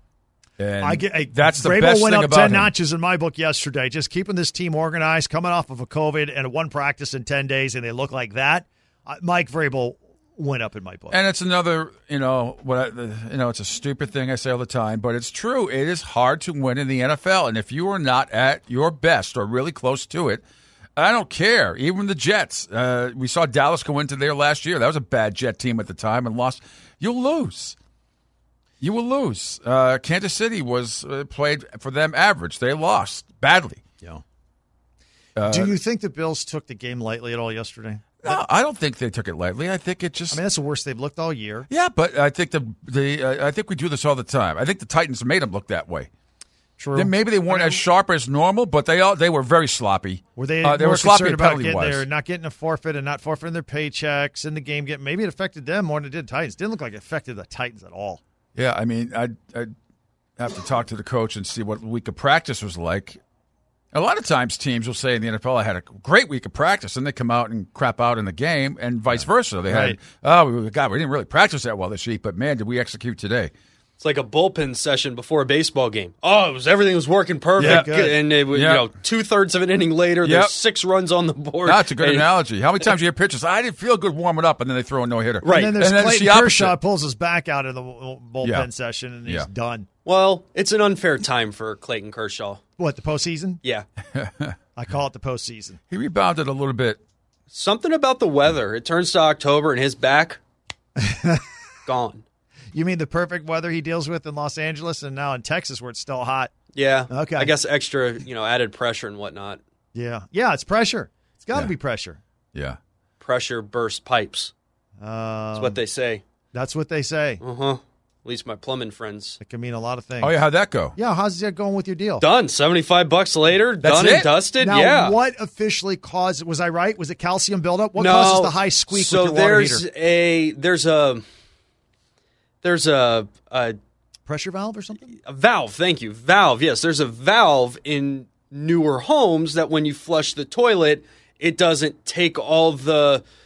And I get I, that's the Vrabel best went thing up about ten him. notches in my book yesterday. Just keeping this team organized, coming off of a COVID and one practice in ten days, and they look like that. Uh, Mike Vrabel went up in my book. And it's another, you know, what I, you know, it's a stupid thing I say all the time, but it's true. It is hard to win in the N F L, and if you are not at your best or really close to it, I don't care. Even the Jets, uh, we saw Dallas go into there last year. That was a bad Jet team at the time and lost. You'll lose. You will lose. Uh, Kansas City was uh, played for them average. They lost badly. Yeah. Uh, Do you think the Bills took the game lightly at all yesterday? No, I don't think they took it lightly. I think it just. I mean, that's the worst they've looked all year. Yeah, but I think the the uh, I think we do this all the time. I think the Titans made them look that way. True. Then maybe they weren't I mean, as sharp as normal, but they all they were very sloppy. Were they? Uh, they more were sloppy concerned about penalty getting wise. their, not getting a forfeit and not forfeiting their paychecks in the game? Get maybe it affected them more than it did Titans. Didn't look like it affected the Titans at all. Yeah, I mean, I'd, I'd have to talk to the coach and see what the week of practice was like. A lot of times teams will say in the N F L, I had a great week of practice, and they come out and crap out in the game, and vice versa. They Right. had, oh, God, we didn't really practice that well this week, but, man, did we execute today. It's like a bullpen session before a baseball game. Oh, it was everything was working perfect, Yeah, good. and it, was, Yeah. you know, two thirds of an inning later, Yep. there's six runs on the board. That's a good And- analogy. How many times do you hear pitchers, I didn't feel good warming up, and then they throw a no-hitter. Right. And then there's And then it's Clayton the opposite. Kershaw pulls his back out of the bullpen Yeah. session, and he's Yeah. done. Well, it's an unfair time for Clayton Kershaw. What, the postseason? Yeah. I call it the postseason. He rebounded a little bit. Something about the weather. It turns to October, and his back, gone. You mean the perfect weather he deals with in Los Angeles and now in Texas where it's still hot? Yeah. Okay. I guess extra, you know, added pressure and whatnot. Yeah. Yeah, it's pressure. It's got to Yeah. be pressure. Yeah. Pressure bursts pipes. Um, That's what they say. That's what they say. Uh-huh. At least my plumbing friends. It can mean a lot of things. Oh, yeah, how'd that go? Yeah, how's that going with your deal? Done. seventy-five bucks later. That's done it? and dusted. Now, yeah. what officially caused, was I right? Was it calcium buildup? What no, causes the high squeak so with your water there's heater? a there's a there's a, a Pressure valve or something? a valve. Thank you, valve. Yes, there's a valve in newer homes that when you flush the toilet, it doesn't take all the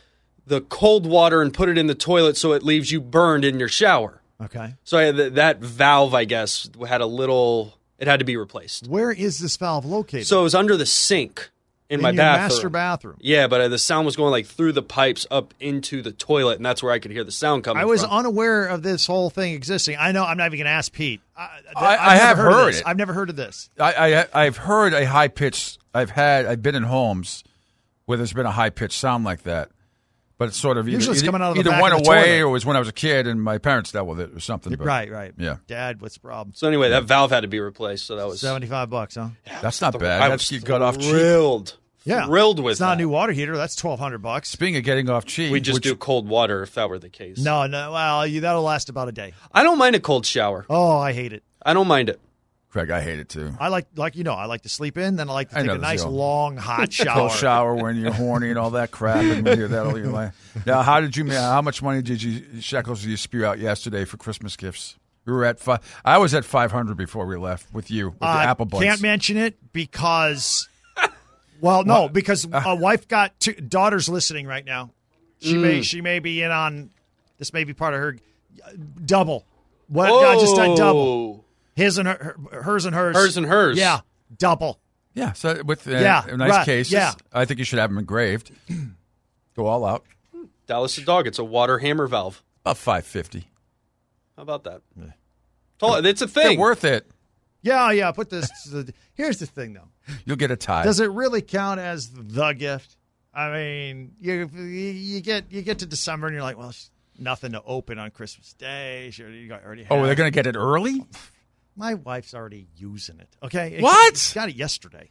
the cold water and put it in the toilet so it leaves you burned in your shower. Okay. So I had th- that valve, I guess, had a little. It had to be replaced. Where is this valve located? So it was under the sink in, in my your bathroom. master bathroom. Yeah, but uh, the sound was going like through the pipes up into the toilet, and that's where I could hear the sound coming. I was from. unaware of this whole thing existing. I know. I'm not even going to ask Pete. I, I, I've I have never heard, heard of this. it. I've never heard of this. I, I I've heard a high pitch. I've had. I've been in homes where there's been a high pitched sound like that. But it's sort of either, Usually it's either, coming out of the either back went of the away toilet. or it was when I was a kid and my parents dealt with it or something. But, Right, right. Yeah. Dad, what's the problem? So anyway, that valve had to be replaced. So that was seventy-five bucks, huh? That's not bad. I That's was you got off cheap. thrilled. Yeah. Thrilled with It's not that. a new water heater. That's twelve hundred bucks. Speaking of getting off cheap, We just which, do cold water if that were the case. No, no. Well, you, that'll last about a day. I don't mind a cold shower. Oh, I hate it. I don't mind it. Craig, I hate it too. I like, like you know, I like to sleep in, then I like to I take know a the nice deal. long hot shower. Cold shower when you're horny and all that crap, and you hear that all your life. Now, how did you? How much money did you shekels did you spew out yesterday for Christmas gifts? We were at five. I was at five hundred before we left with you with the Uh, apple buns. Can't mention it because, well, no, because a wife got two daughters listening right now. She Mm. may she may be in on this. May be part of her double. What God just done double. Oh. His and her, her- hers and hers. Hers and hers. Yeah, double. Yeah, so with uh, Yeah, nice right, cases, yeah. I think you should have them engraved. Go all out. Dallas the dog. It's a water hammer valve. About five fifty. How about that? Told- It's a thing. They're worth it. Yeah, yeah. Put this. the, here's the thing, though. You'll get a tie. Does it really count as the gift? I mean, you you get you get to December and you're like, well, it's nothing to open on Christmas Day. Sure, you already have. Oh, they're going to get it early? My wife's already using it. Okay, What? She got it yesterday.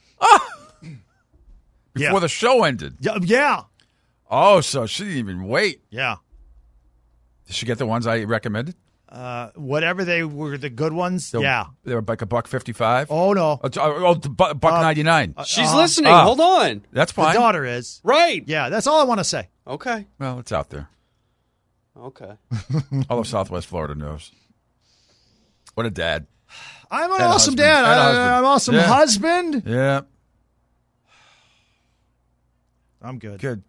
Before Yeah. the show ended. Yeah, yeah, Oh, so she didn't even wait. yeah. Did she get the ones I recommended? Uh, whatever they were, the good ones. They were- yeah. They were like a buck fifty-five? Oh no, Oh, t- oh, t- bu- buck Uh, ninety-nine. She's Uh-huh. listening. Ah. Hold on. That's the fine. daughter is. Right. Yeah, that's all I want to say. Okay. Well, it's out there. Okay. All of Southwest Florida knows. What a dad. I'm an And a awesome husband. dad. And a I, husband. I'm an awesome Yeah. husband. Yeah, I'm good. good.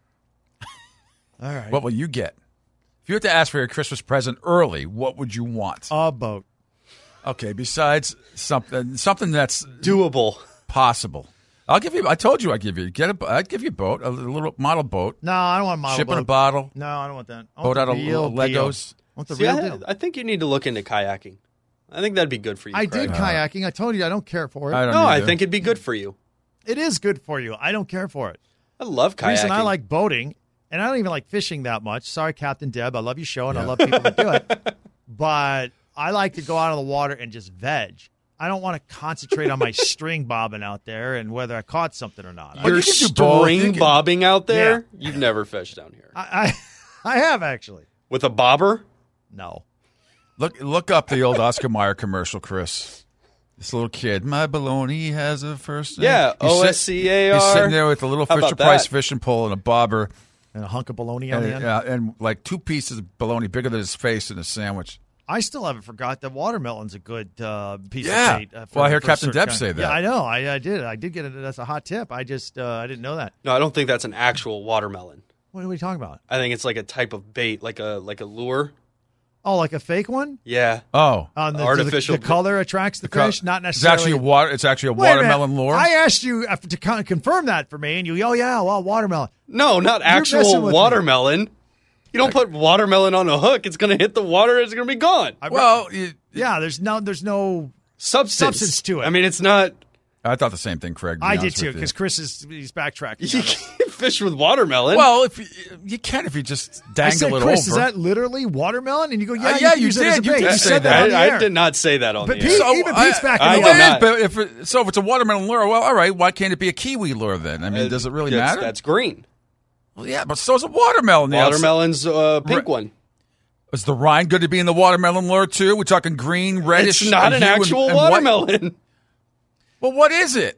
All right. What will you get? If you had to ask for your Christmas present early, what would you want? A boat. Okay, besides something something that's Doable. possible. I'll give you. I told you I'd give you. Get a. I'd give you a boat, a little model boat. No, I don't want a model Ship in boat. a bottle. No, I don't want that. I Boat want out the of real little deal. Legos. I want the See, real I, deal. I think you need to look into kayaking. I think that'd be good for you. I Craig. did kayaking. I told you I don't care for it. I don't No, need I to. think it'd be good for you. It is good for you. I don't care for it. I love The kayaking. reason I like boating, and I don't even like fishing that much. Sorry, Captain Deb. I love your show, and I love people that do it. But I like to go out of the water and just veg. I don't want to concentrate on my string bobbing out there and whether I caught something or not. You're you can do both. You string can- bobbing out there. You've never fished down here I, I, I have actually. with a bobber. No. Look look up the old Oscar Mayer commercial, Chris. This little kid, my baloney has a first name. Yeah, He's sit- O S C A R. He's sitting there with a little How Fisher about Price that? fishing pole and a bobber, And a hunk of bologna on and, the end. uh, and like two pieces of bologna bigger than his face in a sandwich. I still haven't forgot that watermelon's a good uh, piece Yeah. of bait. Uh, for- Well, I hear for Captain certain Deb kind- say that. Yeah, I know. I, I did. I did get it. That's a hot tip. I just uh, I didn't know that. No, I don't think that's an actual watermelon. What are we talking about? I think it's like a type of bait, like a like a lure. Oh, like a fake one? Yeah. Oh, On the, Artificial- The, the color attracts the Co- fish, not It's necessarily. actually a water. It's actually a Wait a minute. watermelon lure. I asked you uh, to con- confirm that for me, and you, oh yeah, well, watermelon. No, not messing actual with me. watermelon. You don't put watermelon on a hook. It's going to hit the water. It's going to be gone. I- well, you, yeah, there's no, there's no. Substance. Substance to it. I mean, it's not. I thought the same thing, Craig. to be I did honest too with you. because Chris is he's backtracking. You on it. can't fish with watermelon. Well, if you, you can, if you just I dangle said, it Chris, over. is that literally watermelon? And you go, yeah, Uh, you yeah, can you use it as a did. You bait. did You say said that, that. on the I, air. I did not say that on But the Pete- air. even I- Pete's back in I the did way. not. But if it, so, if it's a watermelon lure, well, all right. Why can't it be a kiwi lure then? I mean, does it really That's- matter? That's green. Well, yeah, but so's a watermelon. The outside- Watermelon's uh, pink Right. one. Is the rind good to be in the watermelon lure too? We're talking green, reddish. It's not and an hue and- actual and white. watermelon. Well, what is it?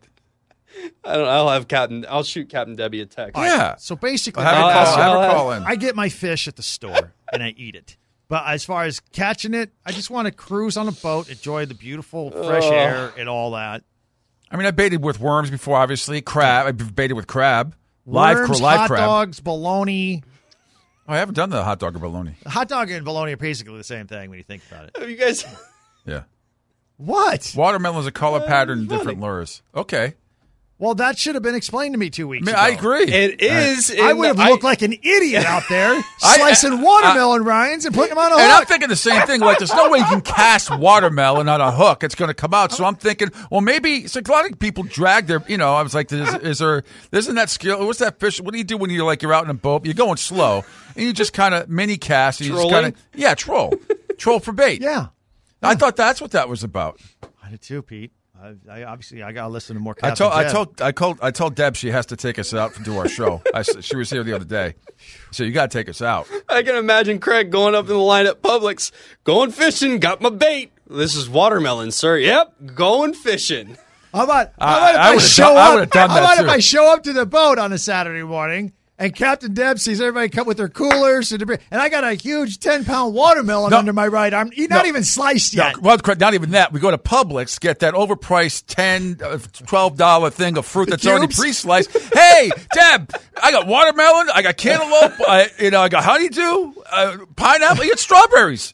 I don't. I'll have Captain. I'll shoot Captain Debbie a text. Yeah. So basically, Have her I'll call, ask- have her I'll call ask- in. I get my fish at the store and I eat it. But as far as catching it, I just want to cruise on a boat, enjoy the beautiful fresh Ugh. air and all that. I mean, I baited with worms before, obviously. Crab. I baited with crab. Live, Worms, live hot crab. dogs, bologna. Oh, I haven't done the hot dog or bologna. Hot dog and bologna are basically the same thing when you think about it. Have you guys? Yeah. What? Watermelon is a color pattern, funny. different lures. Okay. Well, that should have been explained to me two I weeks mean, ago. I agree. It is. I in would have the- looked like an idiot out there I- slicing I- watermelon rinds and putting them on a And I'm hook. thinking the same thing. Like, there's no way you can cast watermelon on a hook. It's going to come out. So I'm thinking, well, maybe it's like a lot of people drag their, you know, I was like, is, is there, isn't that skill? What's that fish? What do you do when you're like, you're out in a boat, you're going slow, and you just kind of mini cast. And you just Trolling? kind of, yeah, troll. Troll for bait. Yeah. I thought that's what that was about. I did too, Pete. I, I obviously I gotta listen to more. I Captain told, I Deb. told, I told, I told Deb she has to take us out to do our show. I, s- she was here the other day, so you got to take us out. I can imagine Craig going up in the line at Publix, going fishing, got my bait. This is watermelon, sir. Yep, going fishing. How about, how I- about if I I, would've show done- I up? would've done how that, about if too. I show up to the boat on a Saturday morning and Captain Deb sees everybody come with their coolers and debris, and I got a huge ten pound watermelon No. under my right arm, not No. even sliced No, yet. well, not even that. We go to Publix, get that overpriced ten dollars, twelve dollars thing of fruit that's already Cubes? pre-sliced. Hey, Deb, I got watermelon, I got cantaloupe, I, you know, I got honeydew, uh, pineapple, you got strawberries.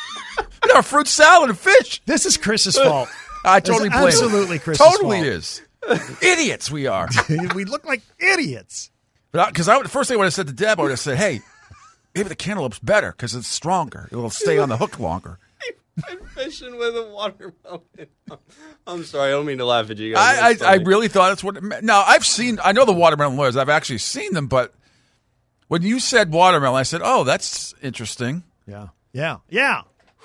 I got a fruit salad and fish. This is Chris's fault. I totally It's blame absolutely it. Chris's Totally fault. is. Idiots we are. We look like idiots. Because I, the first thing I would have said to Deb, I would have said, hey, maybe the cantaloupe's better because it's stronger. It'll stay on the hook longer. I'm fishing with a watermelon. I'm sorry, I don't mean to laugh at you guys. I, That's I, I funny. really thought that's what it meant. Now, I've seen, I know the watermelon lawyers. I've actually seen them, but when you said watermelon, I said, oh, that's interesting. Yeah. Yeah. Yeah.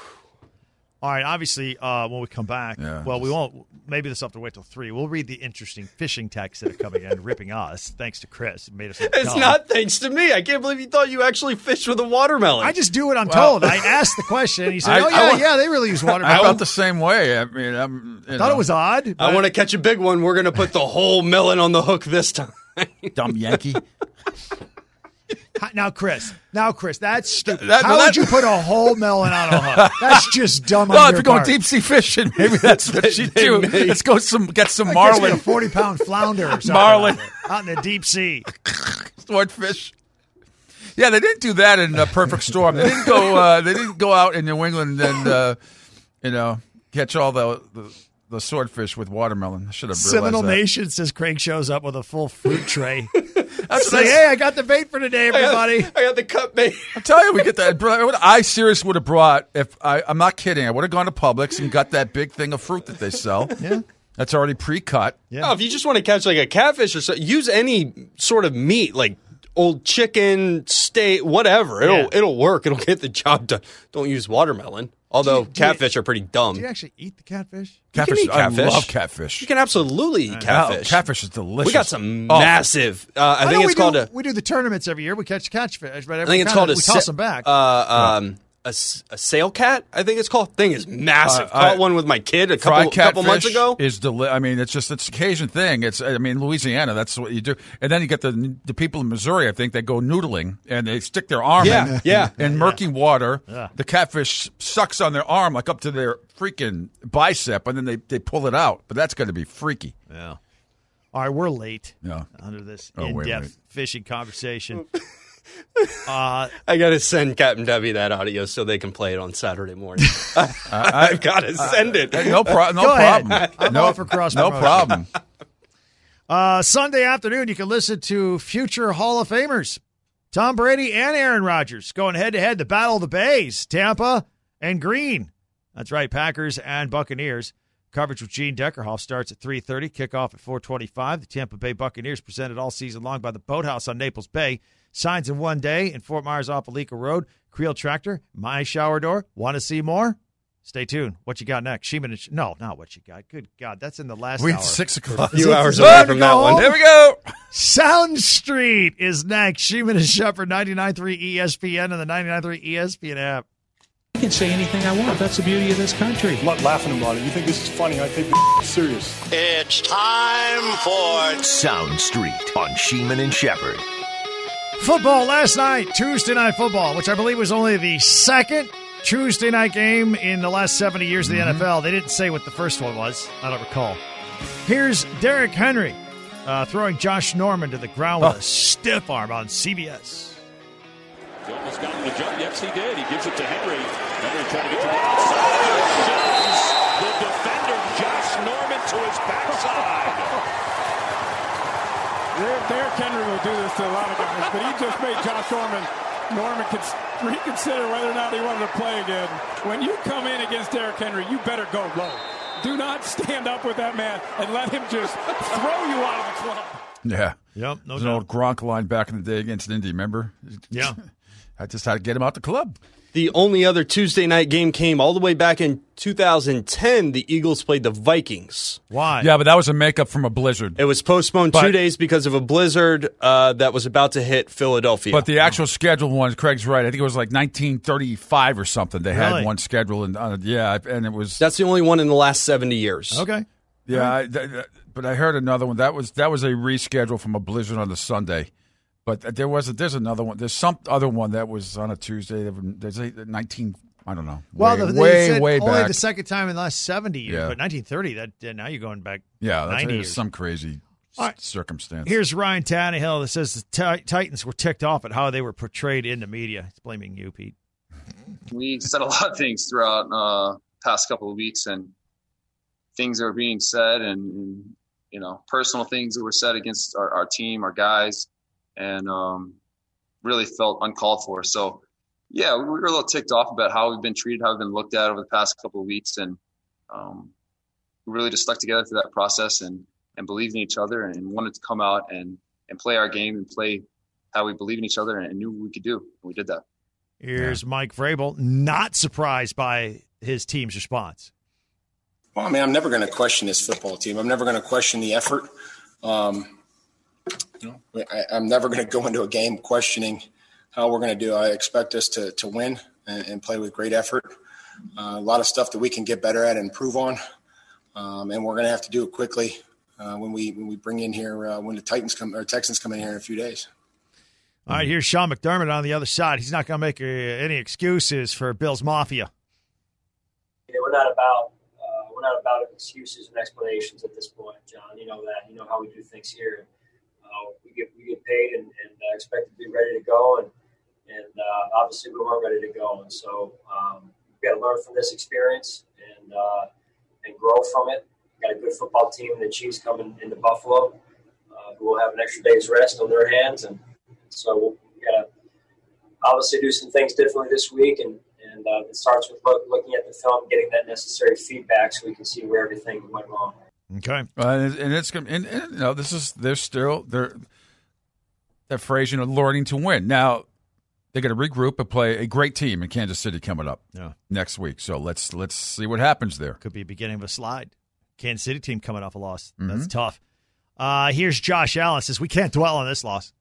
All right. Obviously, uh, when we come back, Yeah, well, we just- won't. Maybe this will have to wait till three. We'll read the interesting fishing texts that are coming in, ripping us. Thanks to Chris, it made us. Look It's dumb. not thanks to me. I can't believe you thought you actually fished with a watermelon. I just do what I'm Well- told. I asked the question. He said, I- "Oh I yeah, wa- yeah, they really use I watermelon." felt the same way. I mean, I'm, you Thought know, it was odd. I want to catch a big one. We're going to put the whole melon on the hook this time. dumb Yankee. Now, Chris. Now, Chris. That's stupid. That- How that- would you put a whole melon on a hook? That's just dumb. Well, on if your you're going part. deep sea fishing, maybe that's what you They do. may. Let's go some get some That gets me marlin, a forty pound flounder or something Marlin. out in the deep sea. swordfish. Yeah, they didn't do that in uh, Perfect Storm. They didn't go. Uh, they didn't go out in New England and uh, you know catch all the, the the swordfish with watermelon. I should have realized Seminole that. Nation says Craig shows up with a full fruit tray. That's Say, what I- hey, I got the bait for today, I got, everybody. I got the cut bait. I'm telling you, we get that. bro, What I seriously would have brought if I, I'm not kidding. I would have gone to Publix and got that big thing of fruit that they sell. Yeah. That's already pre-cut. Yeah. Oh, if you just want to catch like a catfish or so, use any sort of meat, like old chicken, steak, whatever. It'll Yeah. it'll work. It'll get the job done. Don't use watermelon. Although Do you- do you- catfish are pretty dumb. Do you actually eat the catfish? Catfish. eat catfish. I love catfish. You can absolutely eat catfish. Oh, catfish is delicious. We got some Oh, massive. Uh, I, I think know it's we called do, a. We do the tournaments every year. We catch catfish, but I think it's called a. we sa- toss them back. Uh, um, a, s- a sail cat. I think it's called. Thing is massive. Uh, Caught I- one with my kid a Fried couple catfish couple months ago. is deli- I mean, it's just it's an Cajun thing. It's I mean, Louisiana. That's what you do. And then you get the the people in Missouri. I think they go noodling and they stick their arm Yeah, in, yeah. in murky water. Yeah. The catfish sucks on their arm like up to their freaking bicep, and then they, they pull it out. But that's going to be freaky. yeah. All right, we're late. Yeah. Under this Oh, way in-depth late. fishing conversation. uh, I got to send Captain Debbie that audio so they can play it on Saturday morning. I've got to send it. Hey, no, pro- no Go ahead. problem. I'm no, all for cross No promotion. problem. Uh, Sunday afternoon, you can listen to future Hall of Famers, Tom Brady and Aaron Rodgers, going head-to-head, the Battle of the Bays, Tampa and Green. That's right, Packers and Buccaneers. Coverage with Gene Deckerhoff starts at three thirty, kickoff at four twenty-five. The Tampa Bay Buccaneers presented all season long by the Boathouse on Naples Bay. Signs in one day in Fort Myers off Alica Road. Creel Tractor, My Shower Door. Want to see more? Stay tuned. What you got next? Sheeman and Sh- No, not what you got. Good God, that's in the last We hour. six o'clock. A few it- hours is it away time from to that go one. home? There we go. Sound Street is next. Sheeman and Shepherd, ninety-nine point three E S P N and the ninety-nine point three E S P N app. I can say anything I want. That's the beauty of this country. I'm not laughing about it. You think this is funny? I take it serious. It's time for Sound Street on Sheeman and Shepherd. Football last night, Tuesday night football, which I believe was only the second Tuesday night game in the last seventy years of the N F L. They didn't say what the first one was. I don't recall. Here's Derrick Henry uh, throwing Josh Norman to the ground with oh. a stiff arm on C B S. He almost got him to jump. Yes, he did. He gives it to Henry. Henry trying to get to the outside. Shoves the defender, Josh Norman, to his backside. Derrick Henry will do this to a lot of guys, but he just made Josh Norman Norman could reconsider whether or not he wanted to play again. When you come in against Derrick Henry, you better go low. Do not stand up with that man and let him just throw you out of the club. Yeah. Yep. No There's an old Gronk line back in the day against Indy, remember? Yeah. I just had to get him out the club. The only other Tuesday night game came all the way back in two thousand ten. The Eagles played the Vikings. Why? Yeah, but that was a makeup from a blizzard. It was postponed but, two days because of a blizzard uh, that was about to hit Philadelphia. But the actual scheduled one, Craig's right. I think it was like nineteen thirty-five or something. They really? had one scheduled, and uh, yeah, and it was. That's the only one in the last seventy years. Okay. Yeah, right. I, th- th- but I heard another one. That was that was a reschedule from a blizzard on the Sunday. But there was a, there's another one. There's some other one that was on a Tuesday. There's a nineteen. I don't know. Well, way, the, way, said way only back. the second time in the last seventy years, yeah. but nineteen thirty. That uh, now you're going back. Yeah, that's ninety years. some crazy right. circumstance. Here's Ryan Tannehill that says the t- Titans were ticked off at how they were portrayed in the media. He's blaming you, Pete. We said a lot of things throughout uh, past couple of weeks, and things that were being said, and, and you know, personal things that were said against our, our team, our guys, and um, really felt uncalled for. So, yeah, we were a little ticked off about how we've been treated, how we've been looked at over the past couple of weeks, and um, we really just stuck together through that process and, and believed in each other and wanted to come out and, and play our game and play how we believe in each other and knew what we could do. And we did that. Here's yeah. Mike Vrabel, not surprised by his team's response. Well, I mean, I'm never going to question this football team. I'm never going to question the effort. Um, you know, I, I'm never going to go into a game questioning how we're going to do. I expect us to to win and, and play with great effort. Uh, a lot of stuff that we can get better at and improve on, um, and we're going to have to do it quickly uh, when we when we bring in here uh, when the Titans come or Texans come in here in a few days. All right, here's Sean McDermott on the other side. He's not going to make uh, any excuses for Bills Mafia. Yeah, we're not about. We're not about excuses and explanations at this point, John. You know that. You know how we do things here. Uh, we get we get paid and, and uh, expect to be ready to go, and and uh, obviously we weren't ready to go. And so um, we've got to learn from this experience and uh, and grow from it. We've got a good football team, the Chiefs coming into Buffalo, uh, who will have an extra day's rest on their hands, and so we got to obviously do some things differently this week. And. And uh, it starts with look, looking at the film, getting that necessary feedback, so we can see where everything went wrong. Okay, uh, and, and it's and, and you know this is they're still they're that phrase, you know, learning to win. Now they're going to regroup and play a great team in Kansas City coming up yeah. next week. So let's let's see what happens there. Could be a beginning of a slide. Kansas City team coming off a loss. Mm-hmm. That's tough. Uh, here's Josh Allen says we can't dwell on this loss.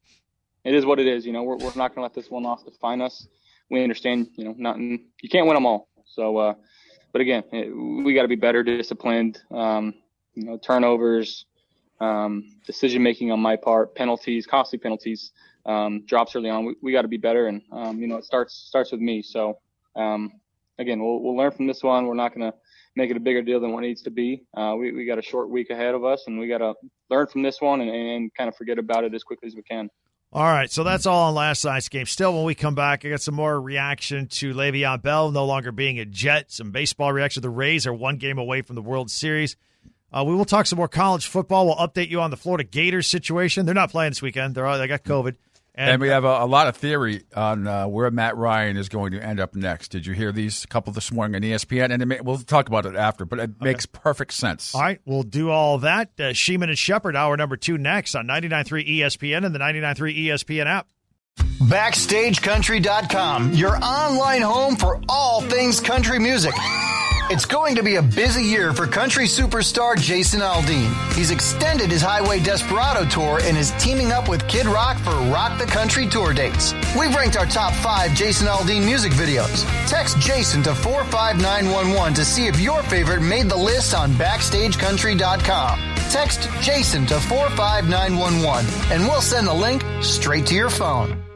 It is what it is. You know, we're we're not going to let this one loss define us. We understand, you know, not you can't win them all. So, uh, but again, it, we got to be better disciplined. Um, you know, turnovers, um, decision making on my part, penalties, costly penalties, um, drops early on. We, we got to be better, and um, you know, it starts starts with me. So, um, again, we'll we'll learn from this one. We're not going to make it a bigger deal than what it needs to be. Uh, we we got a short week ahead of us, and we got to learn from this one and, and kind of forget about it as quickly as we can. All right, so that's all on last night's game. Still, when we come back, I got some more reaction to Le'Veon Bell no longer being a Jet, some baseball reaction. The Rays are one game away from the World Series. Uh, we will talk some more college football. We'll update you on the Florida Gators situation. They're not playing this weekend. They're all, they got COVID. And, and we have a, a lot of theory on uh, where Matt Ryan is going to end up next. Did you hear these? A couple this morning on E S P N, and it may, we'll talk about it after, but it okay. makes perfect sense. All right, we'll do all that. Uh, Sheeman and Shepard, hour number two next on ninety-nine point three E S P N and the ninety-nine point three E S P N app. Backstage Country dot com, your online home for all things country music. It's going to be a busy year for country superstar Jason Aldean. He's extended his Highway Desperado tour and is teaming up with Kid Rock for Rock the Country tour dates. We've ranked our top five Jason Aldean music videos. Text Jason to four five nine one one to see if your favorite made the list on Backstage Country dot com. Text Jason to four five nine one one and we'll send the link straight to your phone.